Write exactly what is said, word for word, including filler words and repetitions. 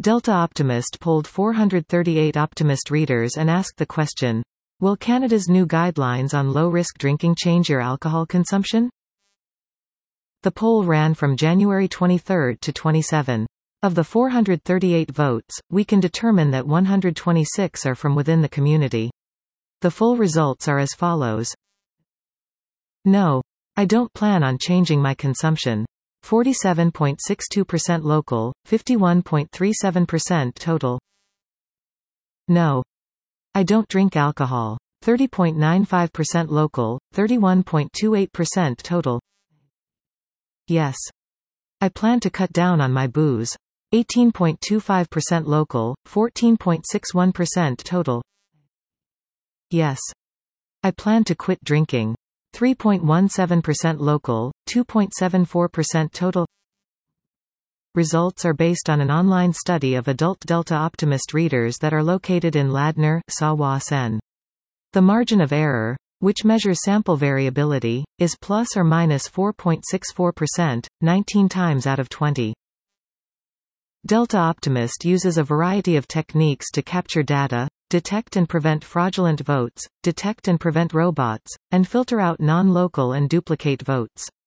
Delta Optimist polled four hundred thirty-eight Optimist readers and asked the question, "Will Canada's new guidelines on low-risk drinking change your alcohol consumption?" The poll ran from January twenty-third to twenty-seventh. Of the four hundred thirty-eight votes, we can determine that one hundred twenty-six are from within the community. The full results are as follows. No. I don't plan on changing my consumption. forty-seven point six two percent local, fifty-one point three seven percent total. No. I don't drink alcohol. thirty point nine five percent local, thirty-one point two eight percent total. Yes. I plan to cut down on my booze. eighteen point two five percent local, fourteen point six one percent total. Yes. I plan to quit drinking. three point one seven percent local, two point seven four percent total. Results are based on an online study of adult Delta Optimist readers that are located in Ladner, Sa-Wa-Sen. The margin of error, which measures sample variability, is plus or minus four point six four percent, nineteen times out of twenty. Delta Optimist uses a variety of techniques to capture data, detect and prevent fraudulent votes, detect and prevent robots, and filter out non-local and duplicate votes.